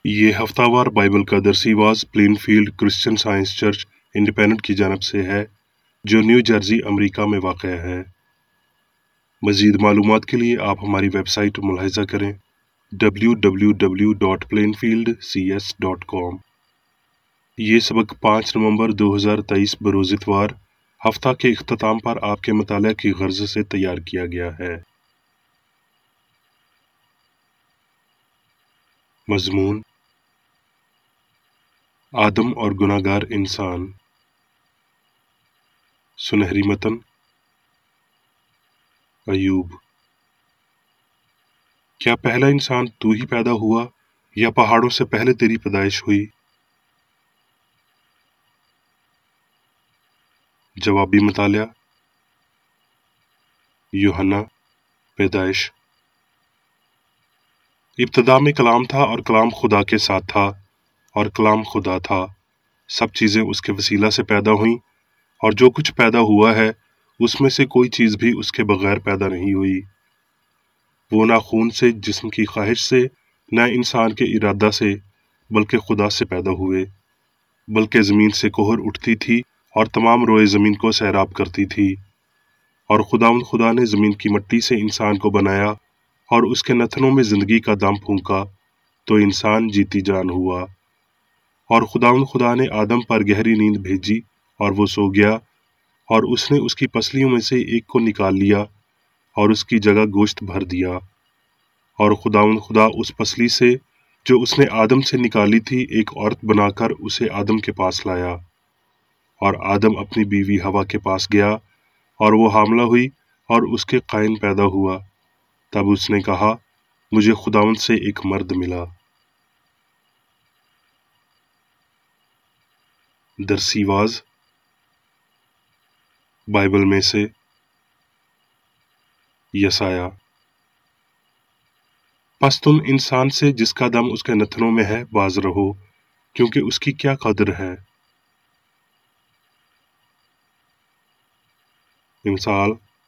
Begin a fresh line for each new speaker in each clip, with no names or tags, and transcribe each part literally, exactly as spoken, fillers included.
یہ ہفتہ وار بائبل کا درسی واز Plainfield Christian Science Church Independent کی جانب سے ہے جو نیو جرسی امریکہ میں واقع ہے۔ مزید معلومات کے لیے آپ ہماری ویب سائٹ ملاحظہ کریں W W W dot Plainfield C S dot com. یہ سبق پانچ نومبر دو ہزار تیئیس بروز اتوار ہفتہ کے اختتام پر آپ کے مطالعہ کی غرض سے تیار کیا گیا ہے۔ مضمون: آدم اور گناہگار انسان۔ سنہری متن: ایوب۔ کیا پہلا انسان تو ہی پیدا ہوا یا پہاڑوں سے پہلے تیری پیدائش ہوئی؟ جوابی مطالعہ: یوحنا پیدائش۔ ابتدا میں کلام تھا اور کلام خدا کے ساتھ تھا اور کلام خدا تھا۔ سب چیزیں اس کے وسیلہ سے پیدا ہوئیں اور جو کچھ پیدا ہوا ہے اس میں سے کوئی چیز بھی اس کے بغیر پیدا نہیں ہوئی۔ وہ نہ خون سے، جسم کی خواہش سے، نہ انسان کے ارادہ سے، بلکہ خدا سے پیدا ہوئے۔ بلکہ زمین سے کہر اٹھتی تھی اور تمام روئے زمین کو سیراب کرتی تھی۔ اور خداوند خدا نے زمین کی مٹی سے انسان کو بنایا اور اس کے نتنوں میں زندگی کا دم پھونکا تو انسان جیتی جان ہوا۔ اور خداوند خدا نے آدم پر گہری نیند بھیجی اور وہ سو گیا، اور اس نے اس کی پسلیوں میں سے ایک کو نکال لیا اور اس کی جگہ گوشت بھر دیا۔ اور خداوند خدا اس پسلی سے جو اس نے آدم سے نکالی تھی ایک عورت بنا کر اسے آدم کے پاس لایا۔ اور آدم اپنی بیوی ہوا کے پاس گیا اور وہ حاملہ ہوئی اور اس کے قائن پیدا ہوا۔ تب اس نے کہا، مجھے خداوند سے ایک مرد ملا۔ درسی واز بائبل میں سے یسایا۔ پس تم انسان سے جس کا دم اس کے نتنوں میں ہے باز رہو، کیونکہ اس کی کیا قدر ہے۔ مثال: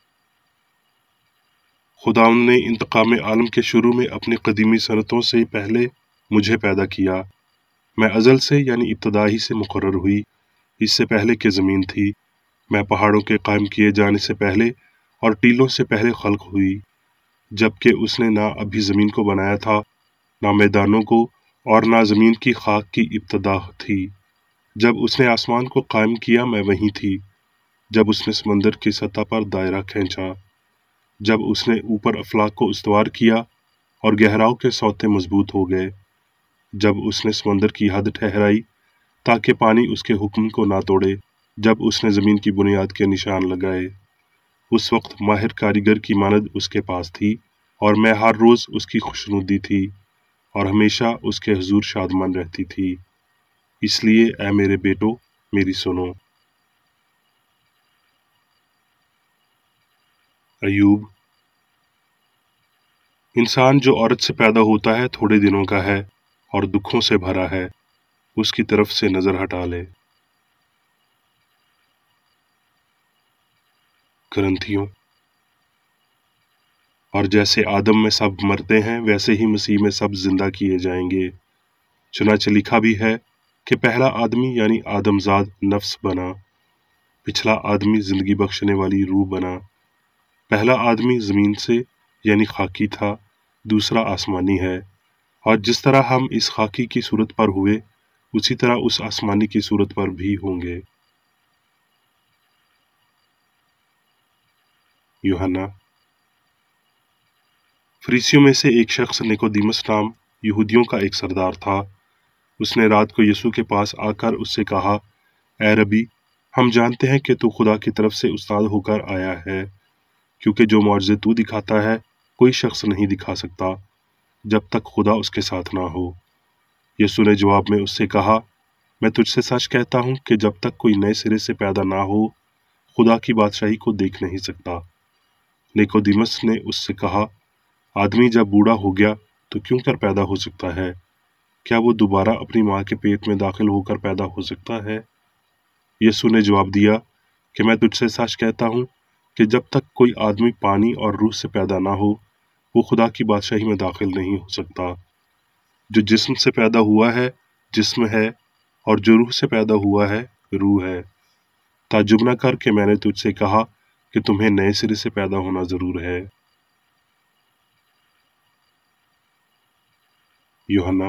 خداوند نے انتقام عالم کے شروع میں اپنی قدیمی صنعتوں سے پہلے مجھے پیدا کیا۔ میں ازل سے یعنی ابتدا ہی سے مقرر ہوئی، اس سے پہلے کہ زمین تھی۔ میں پہاڑوں کے قائم کیے جانے سے پہلے اور ٹیلوں سے پہلے خلق ہوئی، جبکہ اس نے نہ ابھی زمین کو بنایا تھا، نہ میدانوں کو، اور نہ زمین کی خاک کی ابتدا تھی۔ جب اس نے آسمان کو قائم کیا میں وہیں تھی۔ جب اس نے سمندر کی سطح پر دائرہ کھینچا، جب اس نے اوپر افلاک کو استوار کیا اور گہراؤں کے سوتے مضبوط ہو گئے، جب اس نے سمندر کی حد ٹھہرائی تاکہ پانی اس کے حکم کو نہ توڑے، جب اس نے زمین کی بنیاد کے نشان لگائے۔ اس وقت ماہر کاریگر کی مانند اس کے پاس تھی، اور میں ہر روز اس کی خوشنودی تھی اور ہمیشہ اس کے حضور شادمان رہتی تھی۔ اس لیے اے میرے بیٹو میری سنو۔ ایوب۔ انسان جو عورت سے پیدا ہوتا ہے تھوڑے دنوں کا ہے اور دکھوں سے بھرا ہے، اس کی طرف سے نظر ہٹا لے۔ کرنتھیوں۔ اور جیسے آدم میں سب مرتے ہیں ویسے ہی مسیح میں سب زندہ کیے جائیں گے۔ چنانچہ لکھا بھی ہے کہ پہلا آدمی یعنی آدم زاد نفس بنا، پچھلا آدمی زندگی بخشنے والی روح بنا۔ پہلا آدمی زمین سے یعنی خاکی تھا، دوسرا آسمانی ہے، اور جس طرح ہم اس خاکی کی صورت پر ہوئے اسی طرح اس آسمانی کی صورت پر بھی ہوں گے۔ یوحنا۔ فریسیوں میں سے ایک شخص نیکودیمس نام یہودیوں کا ایک سردار تھا۔ اس نے رات کو یسوع کے پاس آ کر اس سے کہا، اے ربی، ہم جانتے ہیں کہ تو خدا کی طرف سے استاد ہو کر آیا ہے، کیونکہ جو معجزے تو دکھاتا ہے کوئی شخص نہیں دکھا سکتا جب تک خدا اس کے ساتھ نہ ہو۔ یسوع نے جواب میں اس سے کہا، میں تجھ سے سچ کہتا ہوں کہ جب تک کوئی نئے سرے سے پیدا نہ ہو خدا کی بادشاہی کو دیکھ نہیں سکتا۔ نیکودیمس نے اس سے کہا، آدمی جب بوڑھا ہو گیا تو کیوں کر پیدا ہو سکتا ہے؟ کیا وہ دوبارہ اپنی ماں کے پیٹ میں داخل ہو کر پیدا ہو سکتا ہے؟ یسوع نے جواب دیا کہ میں تجھ سے سچ کہتا ہوں کہ جب تک کوئی آدمی پانی اور روح سے پیدا نہ ہو وہ خدا کی بادشاہی میں داخل نہیں ہو سکتا۔ جو جسم سے پیدا ہوا ہے جسم ہے، اور جو روح سے پیدا ہوا ہے روح ہے۔ تعجب نہ کر کہ میں نے تجھ سے کہا کہ تمہیں نئے سرے سے پیدا ہونا ضرور ہے۔ یوحنا۔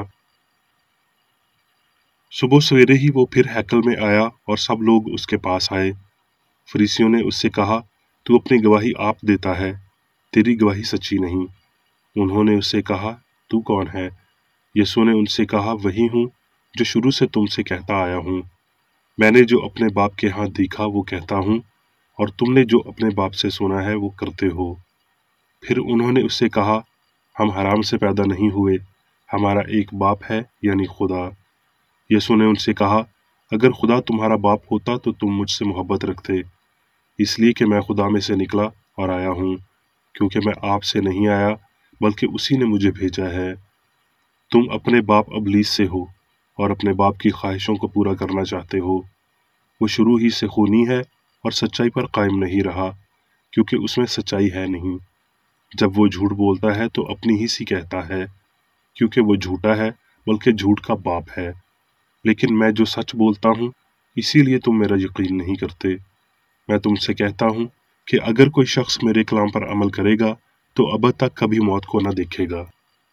صبح سویرے ہی وہ پھر ہیکل میں آیا اور سب لوگ اس کے پاس آئے۔ فریسیوں نے اس سے کہا، تو اپنی گواہی آپ دیتا ہے، تیری گواہی سچی نہیں۔ انہوں نے اس سے کہا، تو کون ہے؟ یسوع نے ان سے کہا، وہی ہوں جو شروع سے تم سے کہتا آیا ہوں۔ میں نے جو اپنے باپ کے ہاں دیکھا وہ کہتا ہوں، اور تم نے جو اپنے باپ سے سنا ہے وہ کرتے ہو۔ پھر انہوں نے اس سے کہا، ہم حرام سے پیدا نہیں ہوئے، ہمارا ایک باپ ہے یعنی خدا۔ یسوع نے ان سے کہا، اگر خدا تمہارا باپ ہوتا تو تم مجھ سے محبت رکھتے، اس لیے کہ میں خدا میں سے نکلا اور آیا ہوں، کیونکہ میں آپ سے نہیں آیا بلکہ اسی نے مجھے بھیجا ہے۔ تم اپنے باپ ابلیس سے ہو اور اپنے باپ کی خواہشوں کو پورا کرنا چاہتے ہو۔ وہ شروع ہی سے خونی ہے اور سچائی پر قائم نہیں رہا، کیونکہ اس میں سچائی ہے نہیں۔ جب وہ جھوٹ بولتا ہے تو اپنی ہی سی کہتا ہے، کیونکہ وہ جھوٹا ہے بلکہ جھوٹ کا باپ ہے۔ لیکن میں جو سچ بولتا ہوں اسی لیے تم میرا یقین نہیں کرتے۔ میں تم سے کہتا ہوں کہ اگر کوئی شخص میرے کلام پر عمل کرے گا تو ابد تک کبھی موت کو نہ دیکھے گا۔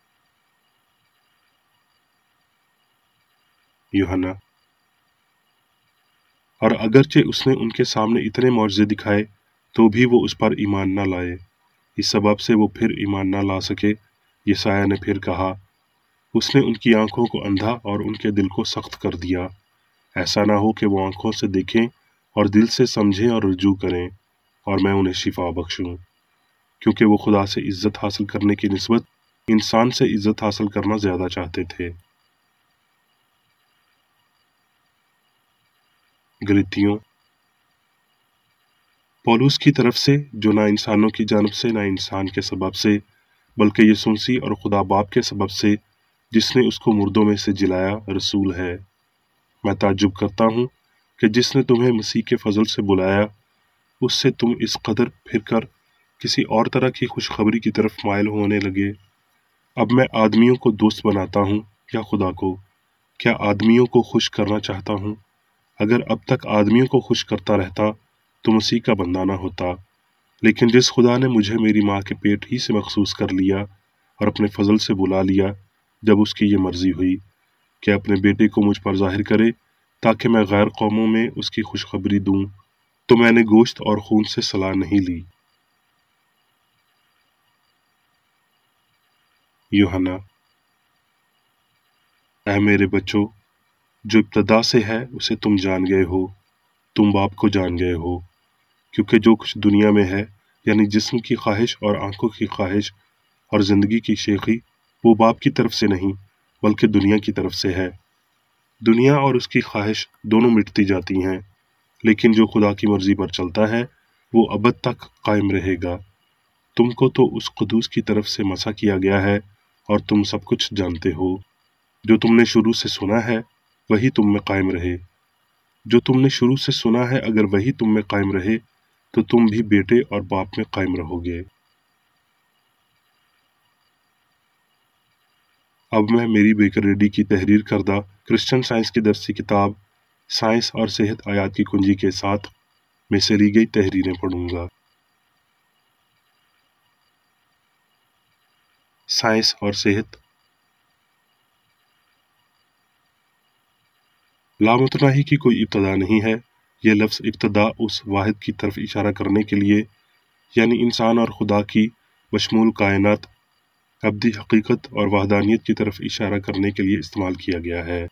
یوحنا۔ اور اگرچہ اس نے ان کے سامنے اتنے معجزے دکھائے تو بھی وہ اس پر ایمان نہ لائے۔ اس سبب سے وہ پھر ایمان نہ لا سکے۔ یسایہ نے پھر کہا، اس نے ان کی آنکھوں کو اندھا اور ان کے دل کو سخت کر دیا، ایسا نہ ہو کہ وہ آنکھوں سے دیکھیں اور دل سے سمجھیں اور رجوع کریں اور میں انہیں شفا بخشوں۔ کیونکہ وہ خدا سے عزت حاصل کرنے کی نسبت انسان سے عزت حاصل کرنا زیادہ چاہتے تھے۔ غلطیوں۔ پولس کی طرف سے، جو نہ انسانوں کی جانب سے نہ انسان کے سبب سے بلکہ یسوع مسیح اور خدا باپ کے سبب سے جس نے اس کو مردوں میں سے جلایا، رسول ہے۔ میں تعجب کرتا ہوں کہ جس نے تمہیں مسیح کے فضل سے بلایا اس سے تم اس قدر پھر کر کسی اور طرح کی خوشخبری کی طرف مائل ہونے لگے۔ اب میں آدمیوں کو دوست بناتا ہوں یا خدا کو؟ کیا آدمیوں کو خوش کرنا چاہتا ہوں؟ اگر اب تک آدمیوں کو خوش کرتا رہتا تو مسیح کا بندہ نہ ہوتا۔ لیکن جس خدا نے مجھے میری ماں کے پیٹ ہی سے مخصوص کر لیا اور اپنے فضل سے بلا لیا، جب اس کی یہ مرضی ہوئی کہ اپنے بیٹے کو مجھ پر ظاہر کرے تاکہ میں غیر قوموں میں اس کی خوشخبری دوں، تو میں نے گوشت اور خون سے صلاح نہیں لی۔ یوحنا۔ اے میرے بچوں، جو ابتدا سے ہے اسے تم جان گئے ہو، تم باپ کو جان گئے ہو، کیونکہ جو کچھ دنیا میں ہے یعنی جسم کی خواہش اور آنکھوں کی خواہش اور زندگی کی شیخی، وہ باپ کی طرف سے نہیں بلکہ دنیا کی طرف سے ہے۔ دنیا اور اس کی خواہش دونوں مٹتی جاتی ہیں، لیکن جو خدا کی مرضی پر چلتا ہے وہ ابد تک قائم رہے گا۔ تم کو تو اس قدوس کی طرف سے مسح کیا گیا ہے اور تم سب کچھ جانتے ہو۔ جو تم نے شروع سے سنا ہے وہی تم میں قائم رہے۔ جو تم نے شروع سے سنا ہے اگر وہی تم میں قائم رہے تو تم بھی بیٹے اور باپ میں قائم رہو گے۔ اب میں میری بیکر ریڈی کی تحریر کردہ کرسچن سائنس کی درسی کتاب سائنس اور صحت آیات کی کنجی کے ساتھ میں سے لی گئی تحریریں پڑھوں گا۔ سائنس اور صحت۔ لامتناہی کی کوئی ابتدا نہیں ہے۔ یہ لفظ ابتدا اس واحد کی طرف اشارہ کرنے کے لیے یعنی انسان اور خدا کی بشمول کائنات ابدی حقیقت اور وحدانیت کی طرف اشارہ کرنے کے لیے استعمال کیا گیا ہے۔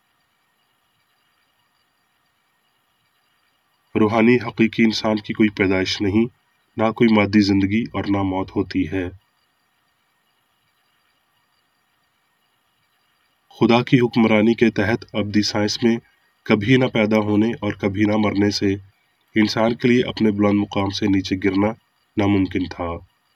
روحانی حقیقی انسان کی کوئی پیدائش نہیں، نہ کوئی مادی زندگی اور نہ موت ہوتی ہے۔ خدا کی حکمرانی کے تحت ابدی سائنس میں کبھی نہ پیدا ہونے اور کبھی نہ مرنے سے انسان کے لیے اپنے بلند مقام سے نیچے گرنا ناممکن تھا۔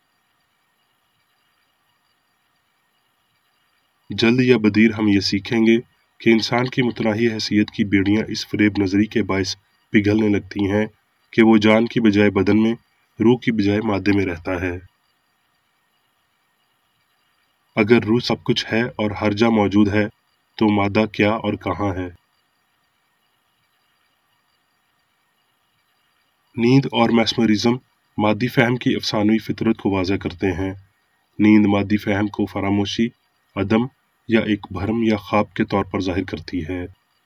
جلد یا بدیر ہم یہ سیکھیں گے کہ انسان کی متناہی حیثیت کی بیڑیاں اس فریب نظری کے باعث پگھلنے لگتی ہیں کہ وہ جان کی بجائے بدن میں، روح کی بجائے مادے میں رہتا ہے۔ اگر روح سب کچھ ہے اور ہر جا موجود ہے تو مادہ کیا اور کہاں ہے؟ نیند اور میسمرزم مادی فہم کی افسانوی فطرت کو واضح کرتے ہیں۔ نیند مادی فہم کو فراموشی، عدم یا ایک بھرم یا خواب کے طور پر ظاہر کرتی ہے۔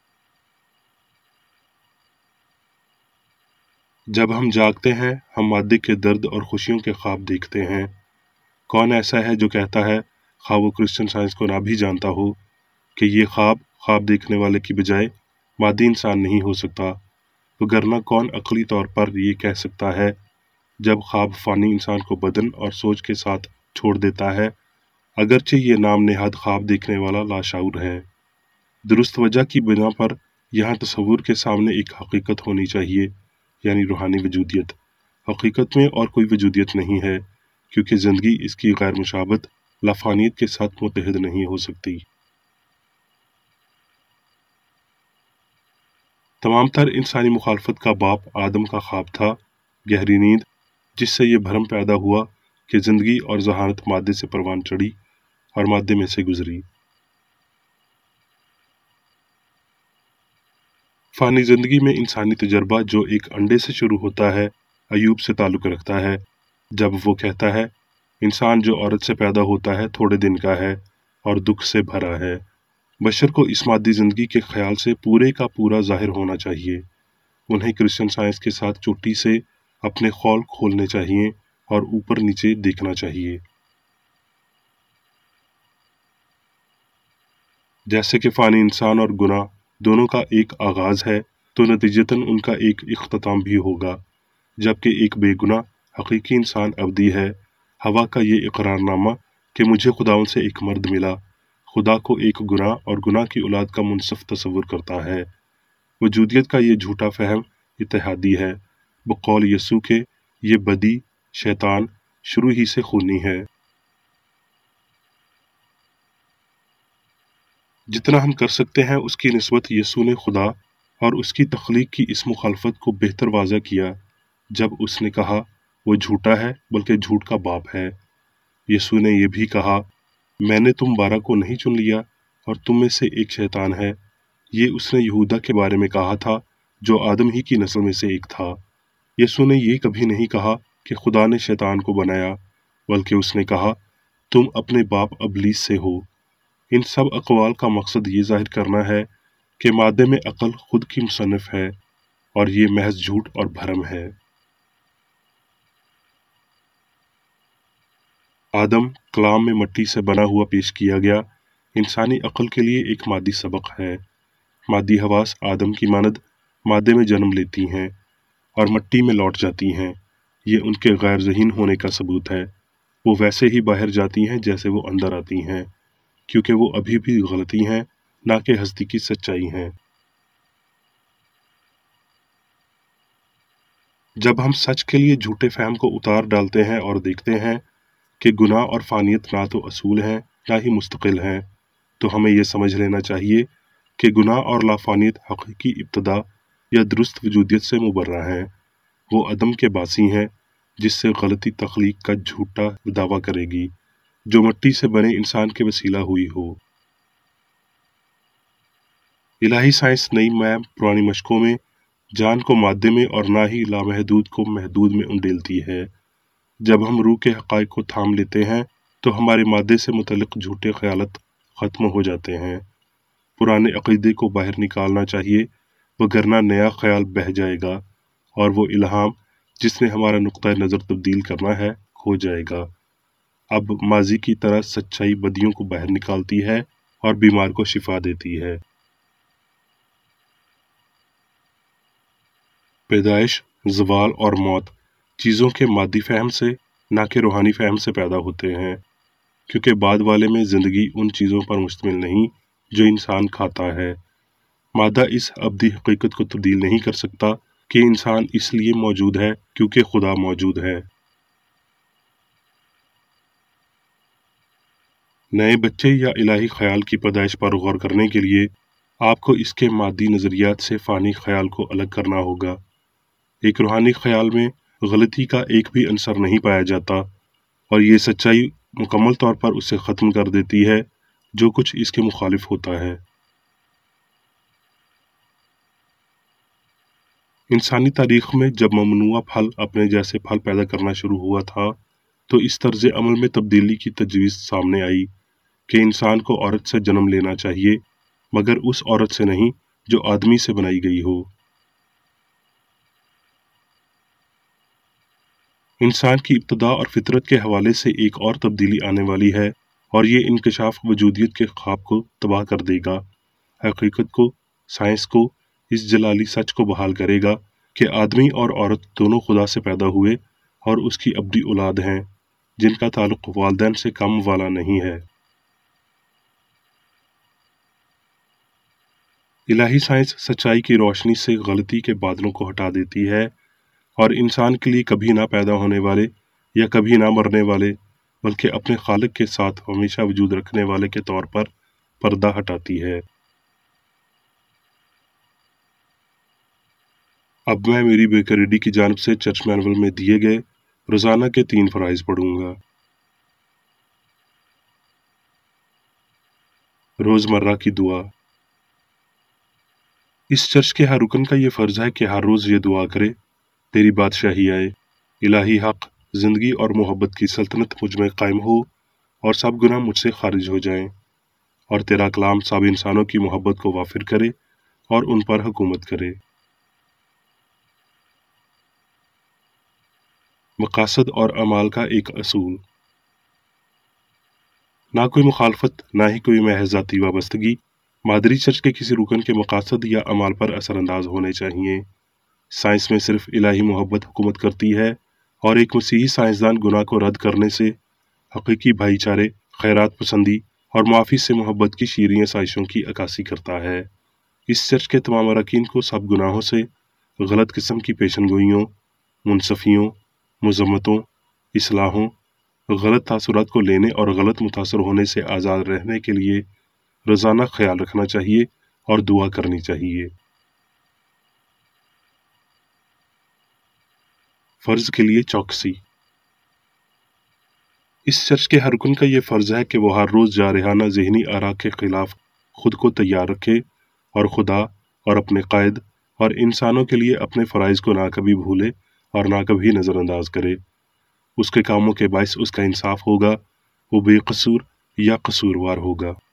جب ہم جاگتے ہیں ہم مادے کے درد اور خوشیوں کے خواب دیکھتے ہیں۔ کون ایسا ہے جو کہتا ہے، خواہ وہ کرسچن سائنس کو نہ بھی جانتا ہو، کہ یہ خواب خواب دیکھنے والے کی بجائے مادی انسان نہیں ہو سکتا؟ وگرنہ کون عقلی طور پر یہ کہہ سکتا ہے جب خواب فانی انسان کو بدن اور سوچ کے ساتھ چھوڑ دیتا ہے، اگرچہ یہ نام نہاد خواب دیکھنے والا لاشعور ہے۔ درست وجہ کی بنا پر یہاں تصور کے سامنے ایک حقیقت ہونی چاہیے، یعنی روحانی وجودیت۔ حقیقت میں اور کوئی وجودیت نہیں ہے، کیونکہ زندگی اس کی غیر مشابہت لافانیت کے ساتھ متحد نہیں ہو سکتی۔ تمام تر انسانی مخالفت کا باپ آدم کا خواب تھا، گہری نیند، جس سے یہ بھرم پیدا ہوا کہ زندگی اور ذہانت مادے سے پروان چڑھی اور مادے میں سے گزری۔ فانی زندگی میں انسانی تجربہ جو ایک انڈے سے شروع ہوتا ہے، ایوب سے تعلق رکھتا ہے، جب وہ کہتا ہے، انسان جو عورت سے پیدا ہوتا ہے تھوڑے دن کا ہے اور دکھ سے بھرا ہے۔ بشر کو اس مادی زندگی کے خیال سے پورے کا پورا ظاہر ہونا چاہیے۔ انہیں کرسچن سائنس کے ساتھ چوٹی سے اپنے خول کھولنے چاہیے اور اوپر نیچے دیکھنا چاہیے۔ جیسے کہ فانی انسان اور گناہ دونوں کا ایک آغاز ہے، تو نتیجتاً ان کا ایک اختتام بھی ہوگا، جبکہ ایک بے گناہ حقیقی انسان ابدی ہے۔ ہوا کا یہ اقرار نامہ کہ مجھے خداوند سے ایک مرد ملا، خدا کو ایک گناہ اور گناہ کی اولاد کا منصف تصور کرتا ہے۔ وجودیت کا یہ جھوٹا فہم اتحادی ہے، بقول یسوع کے یہ بدی شیطان شروع ہی سے خونی ہے۔ جتنا ہم کر سکتے ہیں اس کی نسبت یسوع نے خدا اور اس کی تخلیق کی اس مخالفت کو بہتر واضح کیا جب اس نے کہا وہ جھوٹا ہے بلکہ جھوٹ کا باپ ہے۔ یسوع نے یہ بھی کہا، میں نے تم بارہ کو نہیں چن لیا اور تم میں سے ایک شیطان ہے۔ یہ اس نے یہودا کے بارے میں کہا تھا جو آدم ہی کی نسل میں سے ایک تھا۔ یسوع نے یہ کبھی نہیں کہا کہ خدا نے شیطان کو بنایا، بلکہ اس نے کہا تم اپنے باپ ابلیس سے ہو۔ ان سب اقوال کا مقصد یہ ظاہر کرنا ہے کہ مادے میں عقل خود کی مصنف ہے اور یہ محض جھوٹ اور بھرم ہے۔ آدم کلام میں مٹی سے بنا ہوا پیش کیا گیا، انسانی عقل کے لیے ایک مادی سبق ہے۔ مادی حواس آدم کی مانند مادے میں جنم لیتی ہیں اور مٹی میں لوٹ جاتی ہیں۔ یہ ان کے غیر ذہین ہونے کا ثبوت ہے۔ وہ ویسے ہی باہر جاتی ہیں جیسے وہ اندر آتی ہیں، کیونکہ وہ ابھی بھی غلطی ہیں، نہ کہ ہستی کی سچائی ہیں۔ جب ہم سچ کے لیے جھوٹے فہم کو اتار ڈالتے ہیں اور دیکھتے ہیں کہ گناہ اور فانیت نہ تو اصول ہیں نہ ہی مستقل ہیں، تو ہمیں یہ سمجھ لینا چاہیے کہ گناہ اور لافانیت حقیقی ابتدا یا درست وجودیت سے مبرہ ہیں۔ وہ عدم کے باسی ہیں جس سے غلطی تخلیق کا جھوٹا دعویٰ کرے گی، جو مٹی سے بنے انسان کے وسیلہ ہوئی ہو۔ الہی سائنس نئی میں پرانی مشقوں میں جان کو مادے میں اور نہ ہی لامحدود کو محدود میں انڈیلتی ہے۔ جب ہم روح کے حقائق کو تھام لیتے ہیں تو ہمارے مادے سے متعلق جھوٹے خیالات ختم ہو جاتے ہیں۔ پرانے عقیدے کو باہر نکالنا چاہیے، وگرنہ نیا خیال بہہ جائے گا اور وہ الہام جس نے ہمارا نقطہ نظر تبدیل کرنا ہے کھو جائے گا۔ اب ماضی کی طرح سچائی بدیوں کو باہر نکالتی ہے اور بیمار کو شفا دیتی ہے۔ پیدائش، زوال اور موت چیزوں کے مادی فہم سے نہ کہ روحانی فہم سے پیدا ہوتے ہیں، کیونکہ بعد والے میں زندگی ان چیزوں پر مشتمل نہیں جو انسان کھاتا ہے۔ مادہ اس ابدی حقیقت کو تبدیل نہیں کر سکتا کہ انسان اس لیے موجود ہے کیونکہ خدا موجود ہے۔ نئے بچے یا الہی خیال کی پیدائش پر غور کرنے کے لیے آپ کو اس کے مادی نظریات سے فانی خیال کو الگ کرنا ہوگا۔ ایک روحانی خیال میں غلطی کا ایک بھی عنصر نہیں پایا جاتا، اور یہ سچائی मुकम्मल तौर पर उसे ख़त्म कर देती है जो कुछ इसके मुखालिफ होता है। इंसानी तारीख में जब ममनुआ फल अपने जैसे फल पैदा करना शुरू हुआ था तो इस तर्ज अमल में तब्दीली की तजवीज़ सामने आई कि इंसान को औरत से जन्म लेना चाहिए, मगर उस औरत से नहीं जो आदमी से बनाई गई हो। इंसान की इब्तदा और फितरत के हवाले से एक और तब्दीली आने वाली है और ये इंकशाफ वजूदियत के ख्वाब को तबाह कर देगा, हकीकत को, साइंस को, इस जलाली सच को बहाल करेगा कि आदमी और औरत दोनों खुदा से पैदा हुए और उसकी अबदी औलाद हैं जिनका ताल्लुक वालिदैन से कम वाला नहीं है। इलाही साइंस सच्चाई की रोशनी से गलती के बादलों को हटा देती है और इंसान के लिए कभी ना पैदा होने वाले या कभी ना मरने वाले बल्कि अपने खालिक के साथ हमेशा वजूद रखने वाले के तौर पर पर्दा हटाती है। अब मैं मेरी बेकरीडी की जानिब से चर्च मैनुअल में दिए गए रोज़ाना के तीन फ़राइज़ पढ़ूंगा। रोज़मर्रा की दुआ। इस चर्च के हर रुकन का ये फ़र्ज़ है कि हर रोज़ ये दुआ करे, तेरी बादशाही आए, इलाही हक़, ज़िंदगी और मोहब्बत की सल्तनत मुझ में कायम हो और सब गुनाह मुझसे खारिज हो जाएं, और तेरा कलाम सब इंसानों की मोहब्बत को वाफिर करे और उन पर हुकूमत करे। मकासद और अमाल का एक असूल। ना कोई मुखालफत, ना ही कोई महज ज़ाती वाबस्तगी मादरी चर्च के किसी रुकन के मकासद या अमाल पर असरअंदाज होने चाहिए। साइंस में सिर्फ इलाही मोहब्बत हुकूमत करती है और एक मसीही साइंसदान गुनाह को रद्द करने से हकीकी भाईचारे, खैरात पसंदी और माफ़ी से मोहब्बत की शीरीं साइशों की अक्कासी करता है। इस चर्च के तमाम अरकान को सब गुनाहों से, गलत किस्म की पेशनगोइयों, मुनसफियों, मज़म्मतों, इस्लाहों, गलत तासुरात को लेने और गलत मुतासर होने से आज़ाद रहने के लिए रोज़ाना ख्याल रखना चाहिए और दुआ करनी चाहिए। फ़र्ज के लिए चौकसी। इस चर्च के हर रुकन का ये फ़र्ज़ है कि वो हर रोज़ जारहाना ज़हनी आरा के ख़िलाफ़ खुद को तैयार रखे और खुदा और अपने कायद और इंसानों के लिए अपने फ़राइज़ को ना कभी भूले और ना कभी नज़रअंदाज करे। उसके कामों के बायस उसका इंसाफ होगा, वो बेकसूर या कसूरवार होगा।